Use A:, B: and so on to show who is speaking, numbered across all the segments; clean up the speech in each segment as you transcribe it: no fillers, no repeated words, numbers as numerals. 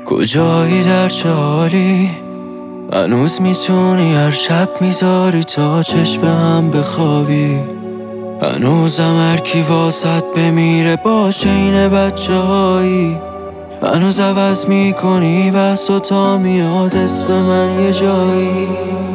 A: کجایی در چه حالی؟ هنوز میتونی هر شب میذاری تا چشم هم بخوابی. هنوزم هر کی واسط بمیره باشه اینه بچه هایی. هنوز عوض میکنی بس و تا میاد اسم من یه جایی.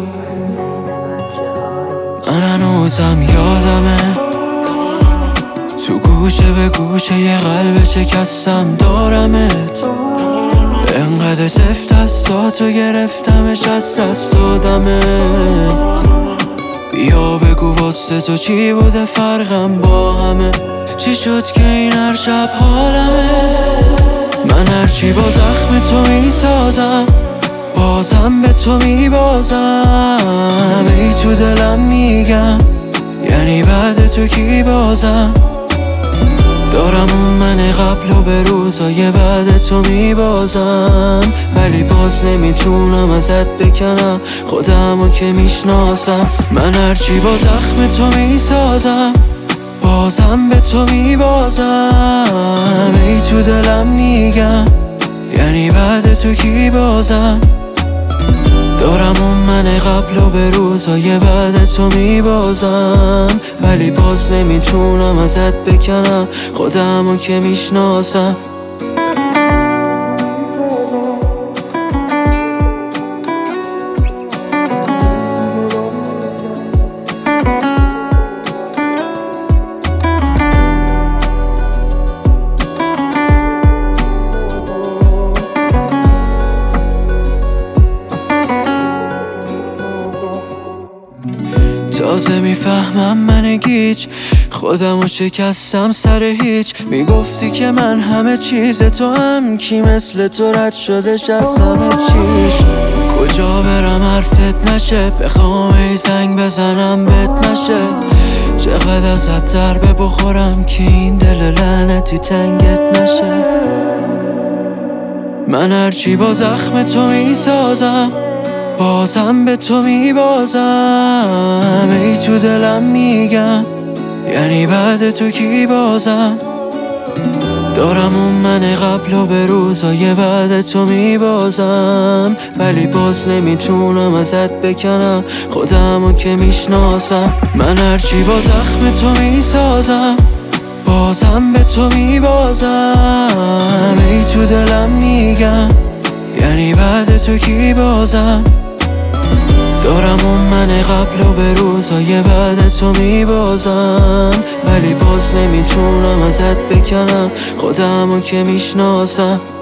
A: من هنوزم یادمه تو گوشه به گوشه یه قلب شکستم دارمت. انقدر سفت دستاتو گرفتمش از دست دادمت. بیا بگو واسه تو چی بوده فرقم با همه؟ چی شد که این هر شب حالمه؟ من هرچی با زخم تو میسازم بازم به تو میبازم. ای تو دلم میگم یعنی بعد تو کی بازم؟ دارم اون من قبل و به روزای بعد تو میبازم. ولی باز نمیتونم ازت بکنم خودمو که میشناسم. من هرچی با زخم تو میسازم بازم به تو میبازم. ای تو دلم میگم یعنی بعد تو کی بازم؟ دارم اون من قبل و به روزای بعد تو میبازم. ولی باز نمیتونم ازت بکنم خودمو که میشناسم. تازه میفهمم من گیج خودمو شکستم سر هیچ. میگفتی که من همه چیز تو هم کی مثل تو رد شدش از همه چیش. کجا برم حرفت نشه بخوام ای زنگ بزنم بهت نشه. چقدر ازت ضربه بخورم که این دل لعنتی تنگت نشه. من هرچی با زخم تو میسازم بازم به تو میبازم. ای تو دلم میگم یعنی بعد تو کی بازم؟ دارم اون من قبل و به روزای بعد تو میبازم. ولی باز نمیتونم ازت بکنم خودمو که میشناسم. من هرچی با زخم تو میسازم بازم به تو میبازم. ای تو دلم میگم یعنی بعد تو کی بازم؟ دارم اون من قبل و به روزای بعد تو میبازم. ولی باز نمیتونم ازت بکنم خودمو که میشناسم.